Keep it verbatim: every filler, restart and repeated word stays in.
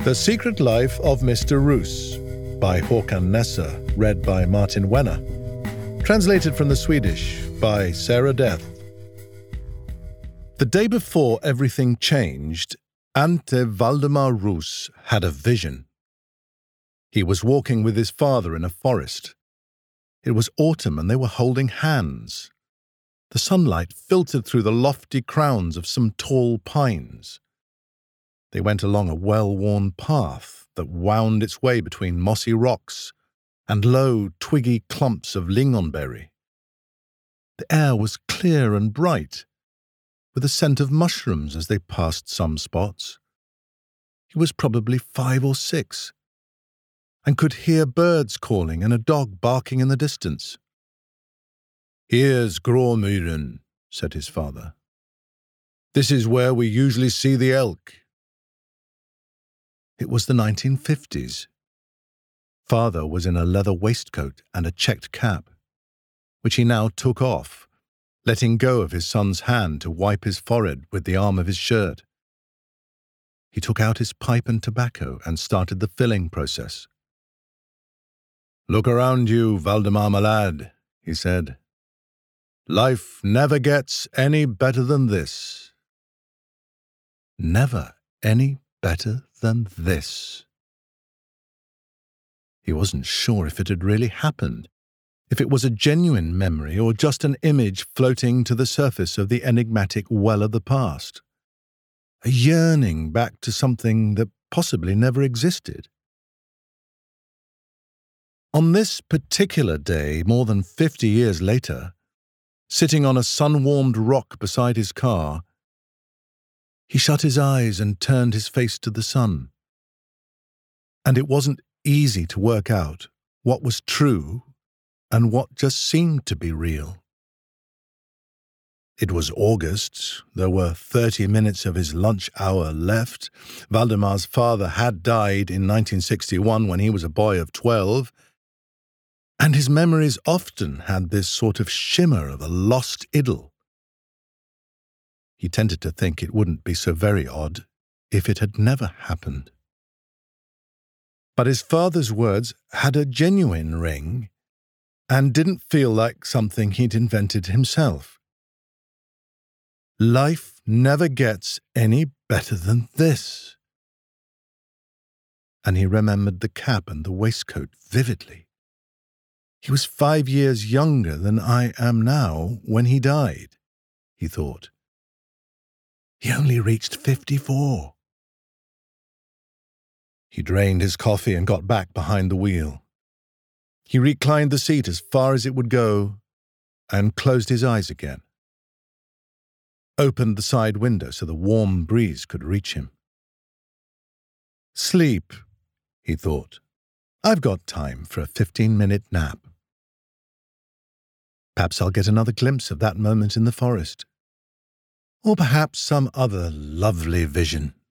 The Secret Life of Mister Roos by Håkan Nesser, read by Martin Wenner. Translated from the Swedish by Sarah Death. The day before everything changed, Ante Valdemar Roos had a vision. He was walking with his father in a forest. It was autumn and they were holding hands. The sunlight filtered through the lofty crowns of some tall pines. They went along a well-worn path that wound its way between mossy rocks and low, twiggy clumps of lingonberry. The air was clear and bright, with a scent of mushrooms as they passed some spots. He was probably five or six, and could hear birds calling and a dog barking in the distance. "Here's Gråmyren," said his father. "This is where we usually see the elk." It was the nineteen fifties. Father was in a leather waistcoat and a checked cap, which he now took off, letting go of his son's hand to wipe his forehead with the arm of his shirt. He took out his pipe and tobacco and started the filling process. "Look around you, Valdemar, my lad," he said. "Life never gets any better than this." Never any better than this. He wasn't sure if it had really happened, if it was a genuine memory or just an image floating to the surface of the enigmatic well of the past. A yearning back to something that possibly never existed. On this particular day, more than fifty years later, sitting on a sun-warmed rock beside his car, he shut his eyes and turned his face to the sun. And it wasn't easy to work out what was true and what just seemed to be real. It was August. There were thirty minutes of his lunch hour left. Valdemar's father had died in nineteen sixty-one when he was a boy of twelve, and his memories often had this sort of shimmer of a lost idyll. He tended to think it wouldn't be so very odd if it had never happened. But his father's words had a genuine ring and didn't feel like something he'd invented himself. Life never gets any better than this. And he remembered the cap and the waistcoat vividly. He was five years younger than I am now when he died, he thought. He only reached fifty-four. He drained his coffee and got back behind the wheel. He reclined the seat as far as it would go and closed his eyes again. Opened the side window so the warm breeze could reach him. Sleep, he thought. I've got time for a fifteen-minute nap. Perhaps I'll get another glimpse of that moment in the forest. Or perhaps some other lovely vision.